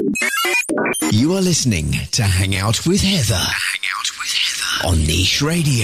You are listening to Hang Out with Heather. On Niche Radio.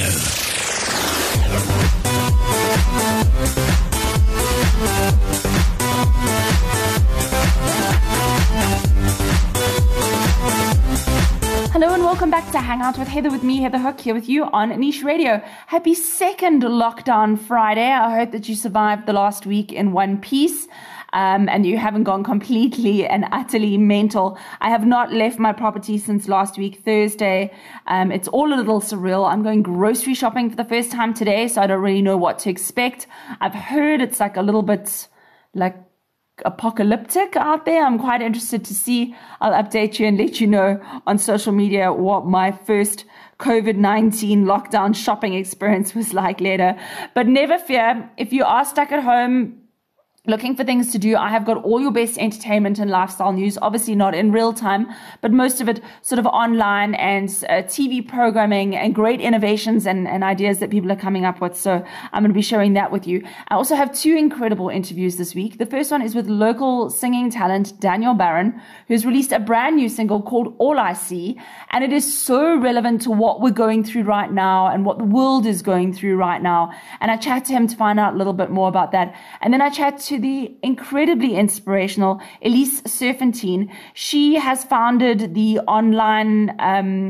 Hello and welcome back to Hang Out with Heather, with me, Heather Hook, here with you on Niche Radio. Happy second lockdown Friday. I hope that you survived the last week in one piece. And you haven't gone completely and utterly mental. I have not left my property since last week, Thursday. It's all a little surreal. I'm going grocery shopping for the first time today, so I don't really know what to expect. I've heard it's like a little bit like apocalyptic out there. I'm quite interested to see. I'll update you and let you know on social media what my first COVID-19 lockdown shopping experience was like later. But never fear, if you are stuck at home, looking for things to do, I have got all your best entertainment and lifestyle news, obviously not in real time, but most of it sort of online and TV programming and great innovations and ideas that people are coming up with. So I'm going to be sharing that with you. I also have two incredible interviews this week. The first one is with local singing talent Daniel Barron, who's released a brand new single called All I See. And it is so relevant to what we're going through right now and what the world is going through right now. And I chat to him to find out a little bit more about that. And then I chat to the incredibly inspirational Elise Serpentine. She has founded the online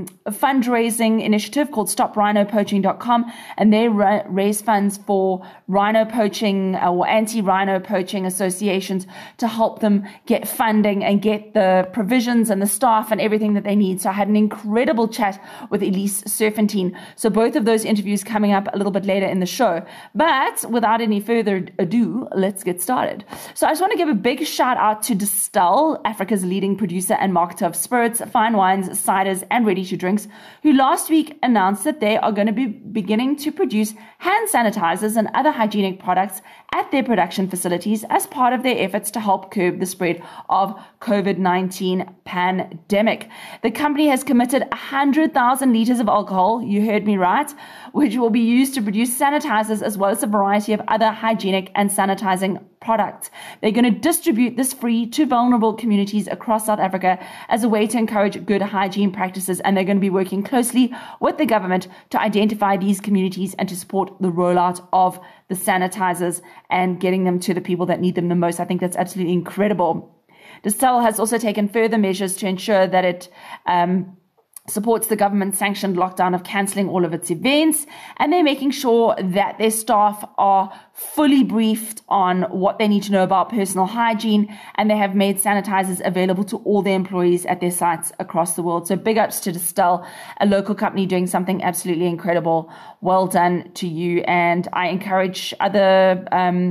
fundraising initiative called StopRhinoPoaching.com, and they raise funds for rhino poaching or anti-rhino poaching associations to help them get funding and get the provisions and the staff and everything that they need. So I had an incredible chat with Elise Serpentine. So both of those interviews coming up a little bit later in the show. But without any further ado, let's get started. So I just want to give a big shout out to Distell, Africa's leading producer and marketer of spirits, fine wines, ciders, and ready-to-drinks, who last week announced that they are going to be beginning to produce hand sanitizers and other hygienic products at their production facilities as part of their efforts to help curb the spread of COVID-19 pandemic. The company has committed 100,000 liters of alcohol, you heard me right, which will be used to produce sanitizers as well as a variety of other hygienic and sanitizing products. They're going to distribute this free to vulnerable communities across South Africa as a way to encourage good hygiene practices, and they're going to be working closely with the government to identify these communities and to support the rollout of the sanitizers and getting them to the people that need them the most. I think that's absolutely incredible. Distell has also taken further measures to ensure that it supports the government-sanctioned lockdown of cancelling all of its events, and they're making sure that their staff are fully briefed on what they need to know about personal hygiene, and they have made sanitizers available to all their employees at their sites across the world. So big ups to Distell, a local company doing something absolutely incredible. Well done to you, and I encourage other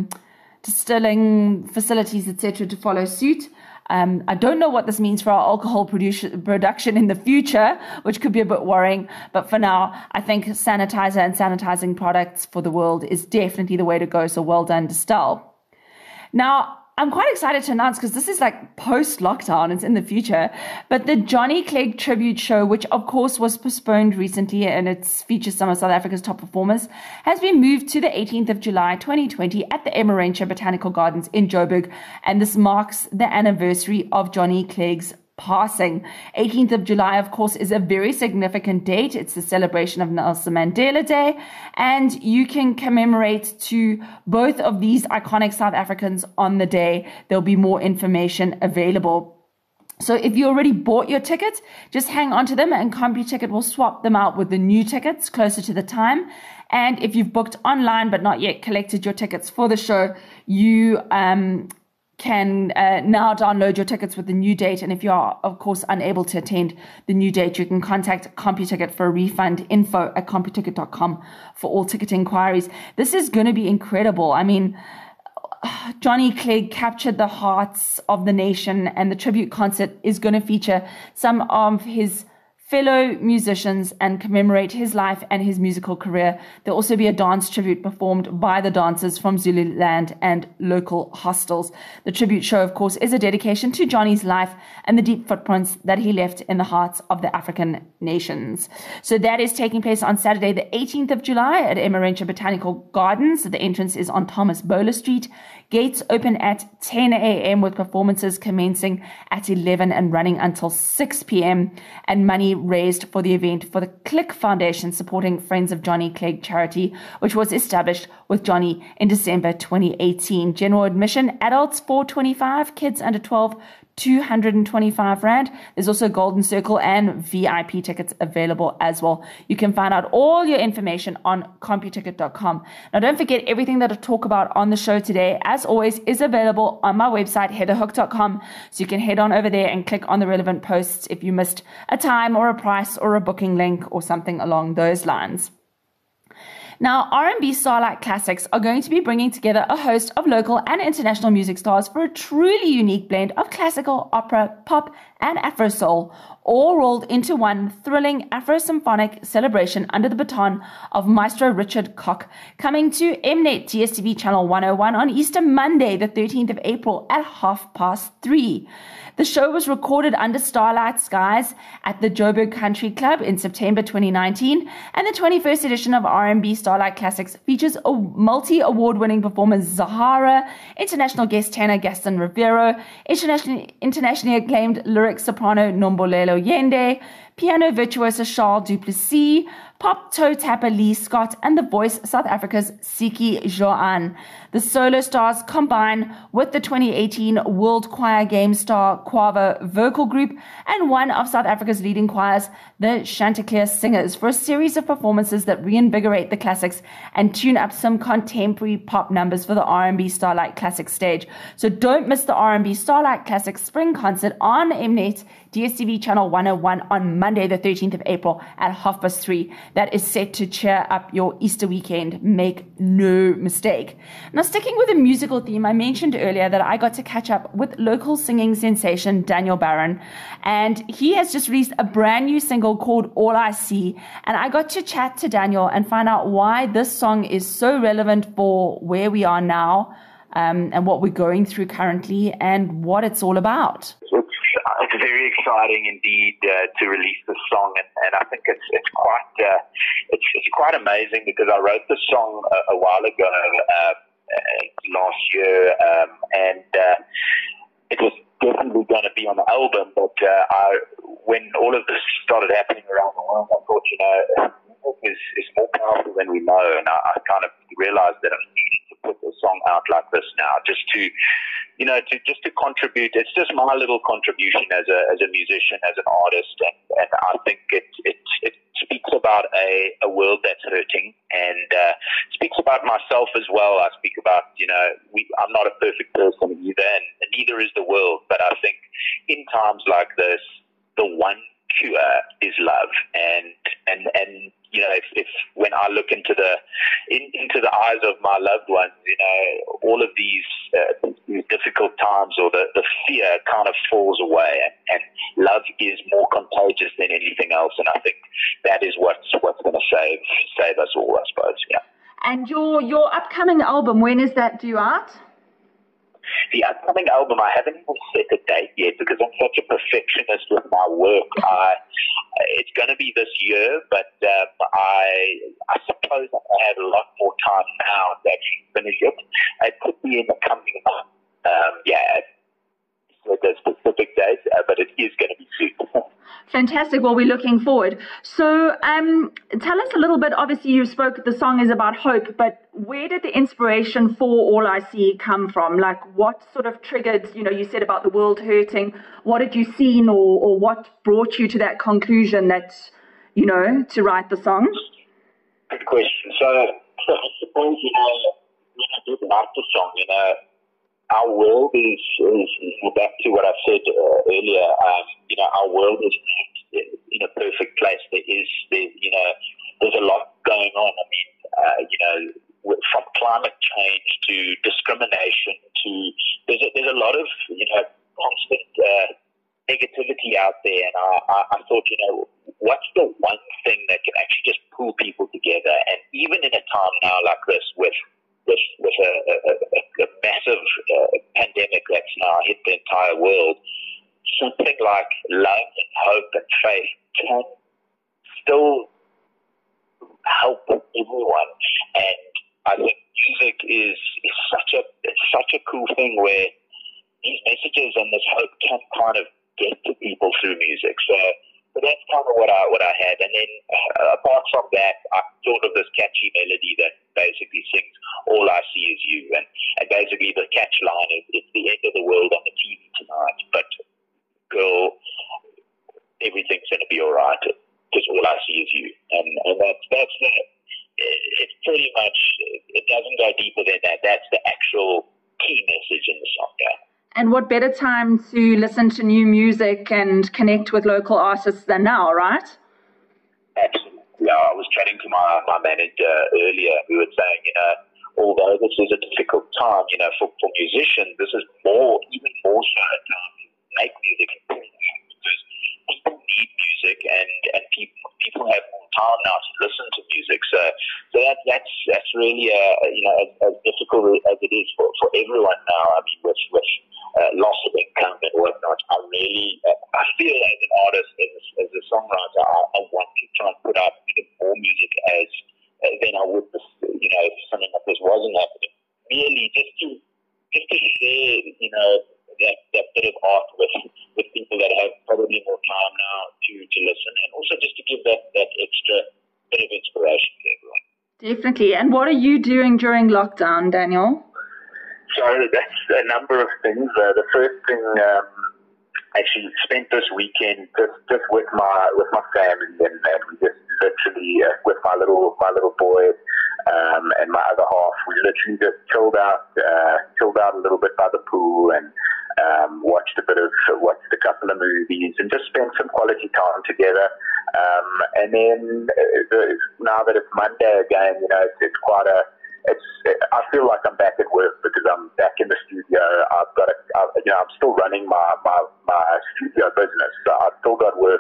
distilling facilities, etc., to follow suit. I don't know what this means for our alcohol production in the future, which could be a bit worrying. But for now, I think sanitizer and sanitizing products for the world is definitely the way to go. So well done, Distell. Now, I'm quite excited to announce, because this is like post-lockdown, it's in the future, but the Johnny Clegg tribute show, which of course was postponed recently and it features some of South Africa's top performers, has been moved to the 18th of July 2020 at the Emmarentia Botanical Gardens in Joburg, and this marks the anniversary of Johnny Clegg's passing. 18th of July, of course, is a very significant date. It's the celebration of Nelson Mandela Day, and you can commemorate to both of these iconic South Africans on the day. There'll be more information available. So if you already bought your ticket, just hang on to them, and CompuTicket will swap them out with the new tickets closer to the time. And if you've booked online but not yet collected your tickets for the show, you can now download your tickets with the new date. And if you are, of course, unable to attend the new date, you can contact CompuTicket for a refund, info@computicket.com for all ticket inquiries. This is going to be incredible. I mean, Johnny Clegg captured the hearts of the nation, and the tribute concert is going to feature some of his fellow musicians and commemorate his life and his musical career. There'll also be a dance tribute performed by the dancers from Zululand and local hostels. The tribute show, of course, is a dedication to Johnny's life and the deep footprints that he left in the hearts of the African nations. So that is taking place on Saturday, the 18th of July at Emmarentia Botanical Gardens. The entrance is on Thomas Bowler Street. Gates open at 10 a.m. with performances commencing at 11 and running until 6 p.m. and money raised for the event for the Click Foundation supporting Friends of Johnny Clegg charity, which was established with Johnny in December 2018. General admission, adults 425, kids under 12, 225 Rand. There's also Golden Circle and VIP tickets available as well. You can find out all your information on computicket.com. Now, don't forget everything that I talk about on the show today, as always, is available on my website, heatherhook.com. So you can head on over there and click on the relevant posts if you missed a time or a price or a booking link or something along those lines. Now, R&B Starlight Classics are going to be bringing together a host of local and international music stars for a truly unique blend of classical, opera, pop, and Afro soul, all rolled into one thrilling Afro-symphonic celebration under the baton of Maestro Richard Koch, coming to Mnet DSTV Channel 101 on Easter Monday, the 13th of April at 3:30. The show was recorded under starlight skies at the Joburg Country Club in September 2019, and the 21st edition of R&B Starlight Classics features a multi-award-winning performer Zahara, international guest tenor Gaston Rivero, internationally acclaimed lyric soprano Nombolelo Yende, piano virtuoso Charles Duplessis, pop toe tapper Lee Scott, and the voice South Africa's Siki Joan. The solo stars combine with the 2018 World Choir Game star Quavo vocal group and one of South Africa's leading choirs, the Chanticleer Singers, for a series of performances that reinvigorate the classics and tune up some contemporary pop numbers for the R&B Starlight Classics stage. So don't miss the R&B Starlight Classics Spring Concert on Mnet DSTV Channel 101 on Monday, the 13th of April at 3:30. That is set to cheer up your Easter weekend. Make no mistake. Now, sticking with the musical theme, I mentioned earlier that I got to catch up with local singing sensation Daniel Barron, and he has just released a brand new single called All I See, and I got to chat to Daniel and find out why this song is so relevant for where we are now, and what we're going through currently and what it's all about. It's very exciting indeed to release this song, and I think it's quite amazing because I wrote this song a while ago, last year, and it was definitely going to be on the album. But when all of this started happening around the world, I thought, music is more powerful than we know, and I kind of realized that I needed to put a song out like this now, just to contribute. It's just my little contribution as a musician, as an artist, and I think it speaks about a world that's hurting, and speaks about myself as well. I speak about, I'm not a perfect person either, and neither is the world, but I think in times like this, the one cure is love, and if when I look into the eyes of my loved ones, all of these difficult times or the fear kind of falls away, and love is more contagious than anything else, and I think that is what's going to save us all, I suppose. Yeah. And your upcoming album, when is that due out? The upcoming album, I haven't even set a date yet because I'm such a perfectionist with my work. It's going to be this year, but I suppose I have a lot more time now to actually finish it. It could be in the coming month. So there's specific dates, but it is going to be soon. Fantastic. Well, we're looking forward. So tell us a little bit. Obviously, the song is about hope, but where did the inspiration for All I See come from? Like, what sort of triggered, you said about the world hurting. What had you seen or what brought you to that conclusion that, to write the song? Good question. So I suppose, when I did write the song, our world is back to what I said earlier. Our world is in a perfect place. There's a lot going on. I mean, from climate change to discrimination to there's a lot of constant negativity out there. And I thought, what's the one thing that can actually just pull people together? And even in a time now like this, with a massive pandemic that's now hit the entire world, something like love and hope and faith can still help everyone. And I think music is such a cool thing where these messages and this hope can kind of get to people through music. So that's kind of what I had. And then apart from that, I thought of this catchy melody that basically sings "All I See Is You," and basically the catch line is, "It's the end of the world on the TV tonight, but girl, everything's going to be all right because all I see is you." And that's the. It's pretty much, it doesn't go deeper than that. That's the actual key message in the song, yeah. And what better time to listen to new music and connect with local artists than now, right? Absolutely. Yeah, I was chatting to my manager earlier. We were saying, although this is a difficult time, for musicians, this is even more so a time to make music because people need music and people have more time now to listen to music. So that's really as difficult as it is for everyone now. I mean, with loss of income and whatnot, I feel as an artist, as a songwriter, I want to try and put out even more music than I would, if something like this wasn't happening. Really, just to share, that bit of art with people that have probably more time now to listen, and also just to give that extra bit of inspiration to everyone. Definitely. And what are you doing during lockdown, Daniel? So that's a number of things. The first thing, actually spent this weekend just with my family, and we just literally with my little boy and my other half, we literally just chilled out a little bit by the pool and watched a couple of movies and just spent some quality time together. And then now that it's Monday again, it's quite I feel like I'm back at work because I'm back in the studio. I'm still running my studio business, so I've still got work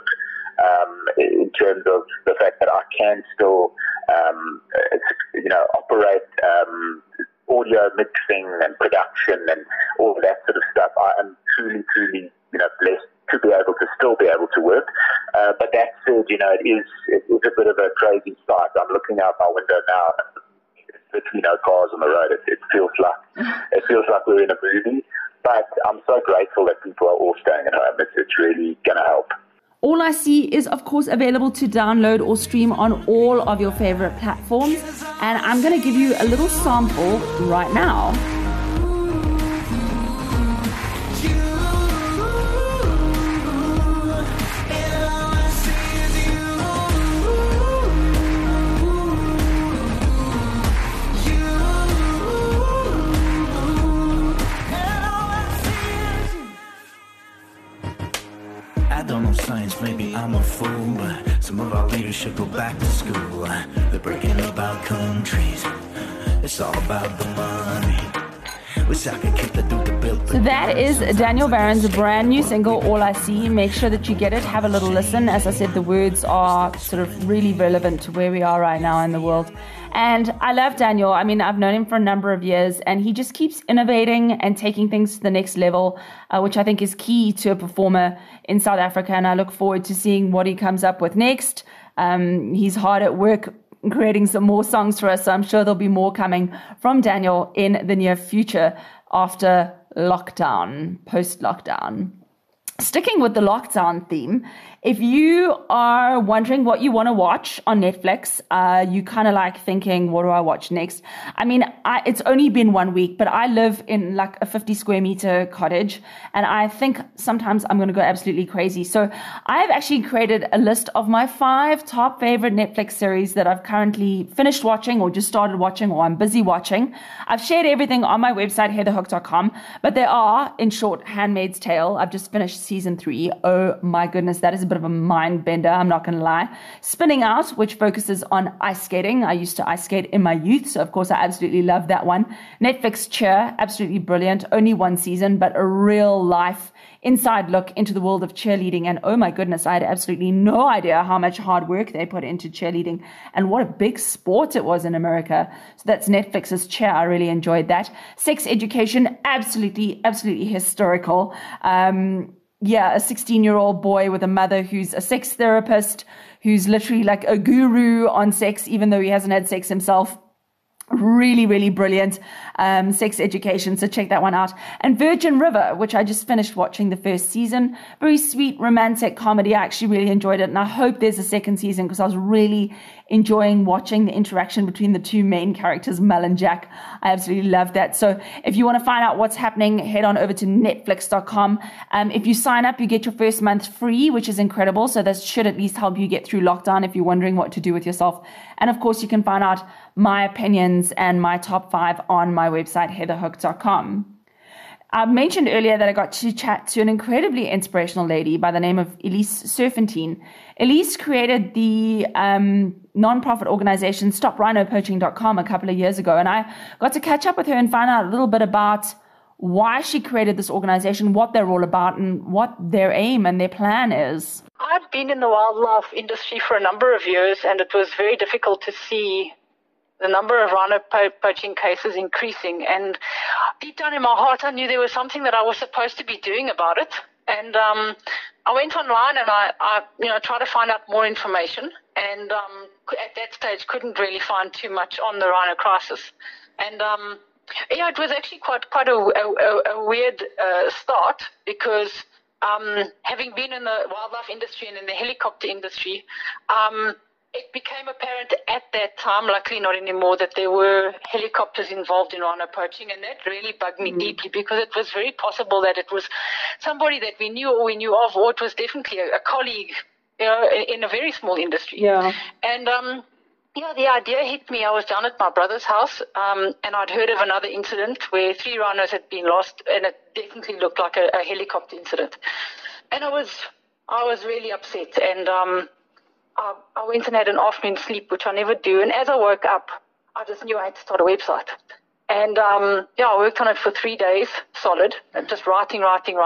in terms of the fact that I can still operate audio mixing and production and all of that sort of stuff. I am truly blessed to be able to work. But that said, it is a bit of a crazy sight. I'm looking out my window now. Literally no cars on the road. It feels like we're in a movie, but I'm so grateful that people are all staying at home. It's really going to help. All I See is, of course, available to download or stream on all of your favorite platforms, and I'm going to give you a little sample right now. Science, maybe I'm a fool, but some of our leaders should go back to school. They're breaking up our countries. It's all about the money. Wish I could keep the bill. So that is Daniel Barron's brand new single, All I See. Make sure that you get it. Have a little listen. As I said, the words are sort of really relevant to where we are right now in the world. And I love Daniel. I mean, I've known him for a number of years, and he just keeps innovating and taking things to the next level, which I think is key to a performer in South Africa. And I look forward to seeing what he comes up with next. He's hard at work creating some more songs for us, so I'm sure there'll be more coming from Daniel in the near future after lockdown, post-lockdown. Sticking with the lockdown theme, if you are wondering what you want to watch on Netflix, you kind of like thinking, what do I watch next? I mean, it's only been 1 week, but I live in like a 50 square meter cottage, and I think sometimes I'm going to go absolutely crazy. So I've actually created a list of my 5 top favorite Netflix series that I've currently finished watching or just started watching or I'm busy watching. I've shared everything on my website, heatherhook.com, but there are, in short, Handmaid's Tale. I've just finished season 3. Oh my goodness, that is a bit of a mind bender, I'm not going to lie. Spinning Out, which focuses on ice skating. I used to ice skate in my youth, so of course I absolutely love that one. Netflix Cheer, absolutely brilliant. Only 1 season, but a real life inside look into the world of cheerleading. And oh my goodness, I had absolutely no idea how much hard work they put into cheerleading and what a big sport it was in America. So that's Netflix's Cheer. I really enjoyed that. Sex Education, absolutely historical. A 16-year-old boy with a mother who's a sex therapist, who's literally like a guru on sex, even though he hasn't had sex himself. Really, really brilliant sex education. So check that one out. And Virgin River, which I just finished watching the first season. Very sweet, romantic comedy. I actually really enjoyed it. And I hope there's a second season because I was really enjoying watching the interaction between the two main characters, Mel and Jack. I absolutely love that. So if you want to find out what's happening, head on over to netflix.com. If you sign up, you get your first month free, which is incredible. So that should at least help you get through lockdown if you're wondering what to do with yourself. And of course, you can find out my opinions and my top 5 on my website, heatherhook.com. I mentioned earlier that I got to chat to an incredibly inspirational lady by the name of Elise Serpentine. Elise created the non-profit organization StopRhinoPoaching.com a couple of years ago, and I got to catch up with her and find out a little bit about why she created this organization, what they're all about, and what their aim and their plan is. I've been in the wildlife industry for a number of years, and it was very difficult to see the number of rhino poaching cases increasing. And deep down in my heart, I knew there was something that I was supposed to be doing about it. And I went online and I tried to find out more information. And at that stage, couldn't really find too much on the rhino crisis. And it was actually quite a weird start because having been in the wildlife industry and in the helicopter industry, it became apparent at that time, luckily not anymore, that there were helicopters involved in rhino poaching, and that really bugged me deeply because it was very possible that it was somebody that we knew or we knew of, or it was definitely a colleague, in a very small industry. Yeah. And the idea hit me. I was down at my brother's house, and I'd heard of another incident where 3 rhinos had been lost, and it definitely looked like a helicopter incident. And I was really upset, and I went and had an afternoon sleep, which I never do. And as I woke up, I just knew I had to start a website. And I worked on it for 3 days, solid, just writing.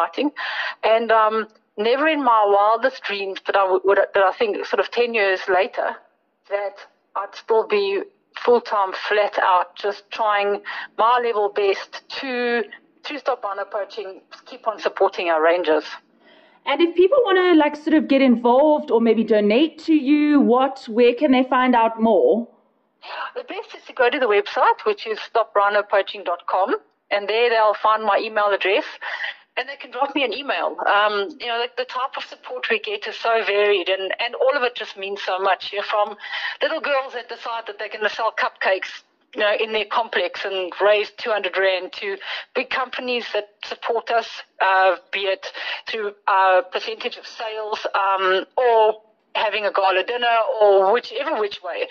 And never in my wildest dreams that I think sort of 10 years later that I'd still be full-time, flat out, just trying my level best to stop rhino poaching, keep on supporting our rangers. And if people want to sort of get involved or maybe donate to you, where can they find out more? The best is to go to the website, which is StopRhinoPoaching.com, and there they'll find my email address, and they can drop me an email. The type of support we get is so varied, and all of it just means so much. From little girls that decide that they're going to sell cupcakes in their complex and raise 200 Rand, to big companies that support us, be it through a percentage of sales, or having a gala dinner, or which way.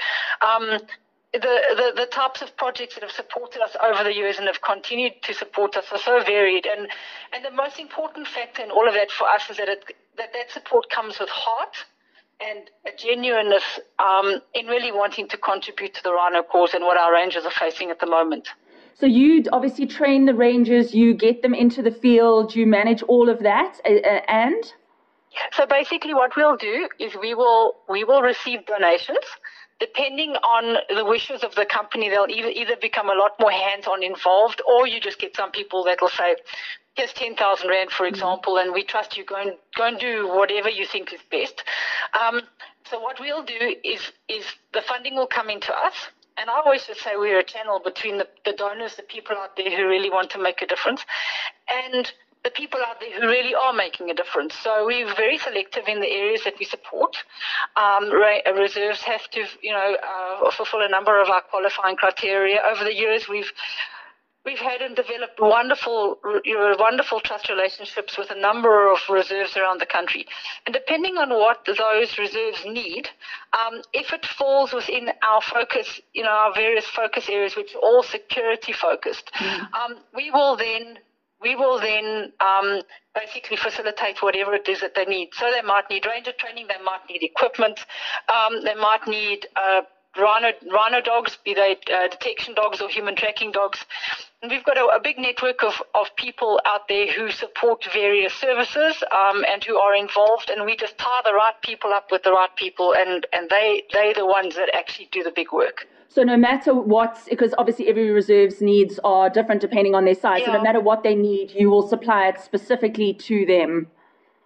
The types of projects that have supported us over the years and have continued to support us are so varied. And the most important factor in all of that for us is that support comes with heart and a genuineness in really wanting to contribute to the rhino cause and what our rangers are facing at the moment. So you obviously train the rangers, you get them into the field, you manage all of that, and? So basically what we'll do is we will receive donations. Depending on the wishes of the company, they'll either become a lot more hands-on involved, or you just get some people that will say, here's 10,000 Rand, for example, and we trust you, go and do whatever you think is best. So what we'll do is the funding will come into us, and I always just say we're a channel between the donors, the people out there who really want to make a difference, and the people out there who really are making a difference. So we're very selective in the areas that we support. Reserves have to, fulfill a number of our qualifying criteria. Over the years, we've had and developed wonderful trust relationships with a number of reserves around the country. And depending on what those reserves need, if it falls within our focus, our various focus areas, which are all security focused, we will then basically facilitate whatever it is that they need. So they might need ranger training, they might need equipment, they might need rhino dogs, be they detection dogs or human tracking dogs. And we've got a big network of people out there who support various services and who are involved, and we just tie the right people up with the right people, and they're the ones that actually do the big work. So no matter because obviously every reserve's needs are different depending on their size, so no matter what they need, you will supply it specifically to them.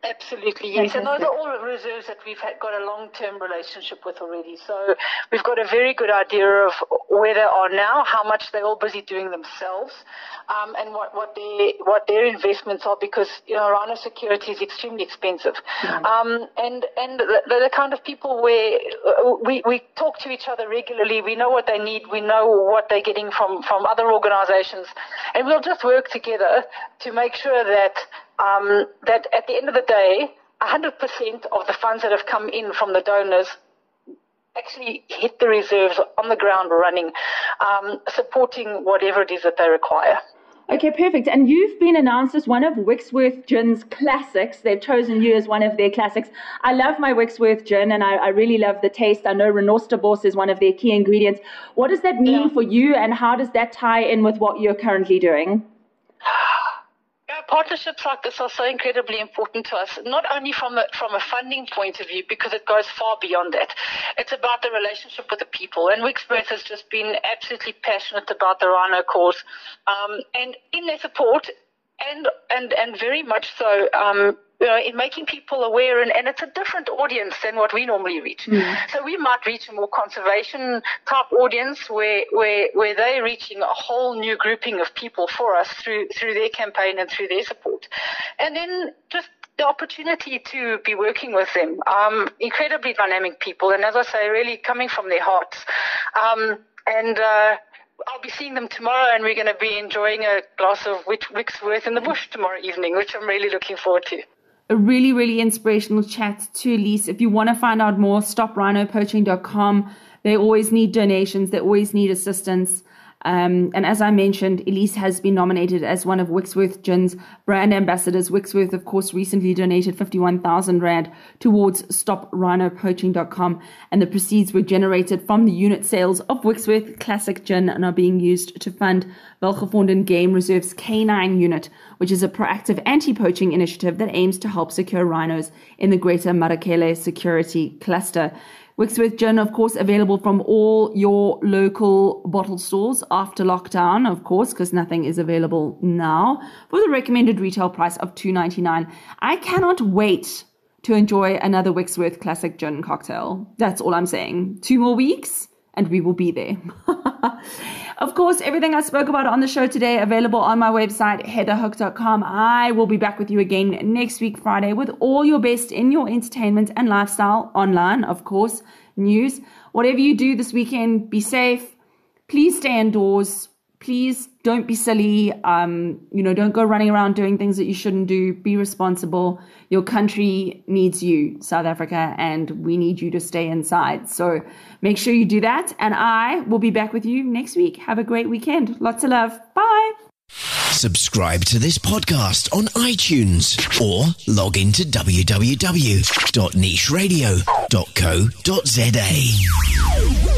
Absolutely, yes. And those are all reserves that we've got a long-term relationship with already. So we've got a very good idea of where they are now, how much they're all busy doing themselves, and what their investments are, because, rhino security is extremely expensive. And the kind of people where we talk to each other regularly, we know what they need, we know what they're getting from other organizations, and we'll just work together to make sure that that at the end of the day, 100% of the funds that have come in from the donors actually hit the reserves on the ground running, supporting whatever it is that they require. Okay, perfect. And you've been announced as one of Wixworth Gin's classics. They've chosen you as one of their classics. I love my Wixworth Gin, and I really love the taste. I know Renosterbos is one of their key ingredients. What does that mean for you, and how does that tie in with what you're currently doing? Partnerships like this are so incredibly important to us, not only from a funding point of view, because it goes far beyond that. It's about the relationship with the people, and Wixworth has just been absolutely passionate about the rhino cause, and in their support, and very much so, in making people aware, and it's a different audience than what we normally reach. So we might reach a more conservation type audience where they're reaching a whole new grouping of people for us through their campaign and through their support. And then just the opportunity to be working with them, incredibly dynamic people, and as I say, really coming from their hearts. I'll be seeing them tomorrow, and we're going to be enjoying a glass of Wixworth in the bush tomorrow evening, which I'm really looking forward to. A really, really inspirational chat to Elise. If you want to find out more, stoprhinopoaching.com. They always need donations. They always need assistance. And as I mentioned, Elise has been nominated as one of Wixworth Gin's brand ambassadors. Wixworth, of course, recently donated 51,000 Rand towards stoprhinopoaching.com, and the proceeds were generated from the unit sales of Wixworth Classic Gin and are being used to fund Welgevonden Game Reserve's K9 unit, which is a proactive anti-poaching initiative that aims to help secure rhinos in the greater Marakele security cluster. Wixworth Gin, of course, available from all your local bottle stores after lockdown, of course, because nothing is available now, for the recommended retail price of $2.99. I cannot wait to enjoy another Wixworth Classic Gin cocktail. That's all I'm saying. 2 more weeks, and we will be there. Of course, everything I spoke about on the show today available on my website, heatherhook.com. I will be back with you again next week, Friday, with all your best in your entertainment and lifestyle online, of course, news. Whatever you do this weekend, be safe. Please stay indoors. Please don't be silly. Don't go running around doing things that you shouldn't do. Be responsible. Your country needs you, South Africa, and we need you to stay inside. So make sure you do that. And I will be back with you next week. Have a great weekend. Lots of love. Bye. Subscribe to this podcast on iTunes or log into www.nicheradio.co.za.